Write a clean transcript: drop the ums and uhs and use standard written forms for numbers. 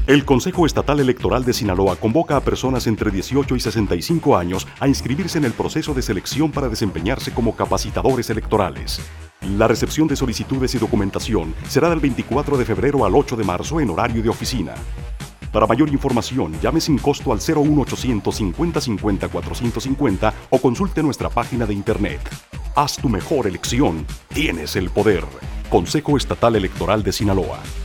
El Consejo Estatal Electoral de Sinaloa convoca a personas entre 18 y 65 años a inscribirse en el proceso de selección para desempeñarse como capacitadores electorales. La recepción de solicitudes y documentación será del 24 de febrero al 8 de marzo en horario de oficina. Para mayor información, llame sin costo al 01800 50 50 450 o consulte nuestra página de internet. Haz tu mejor elección. Tienes el poder. Consejo Estatal Electoral de Sinaloa.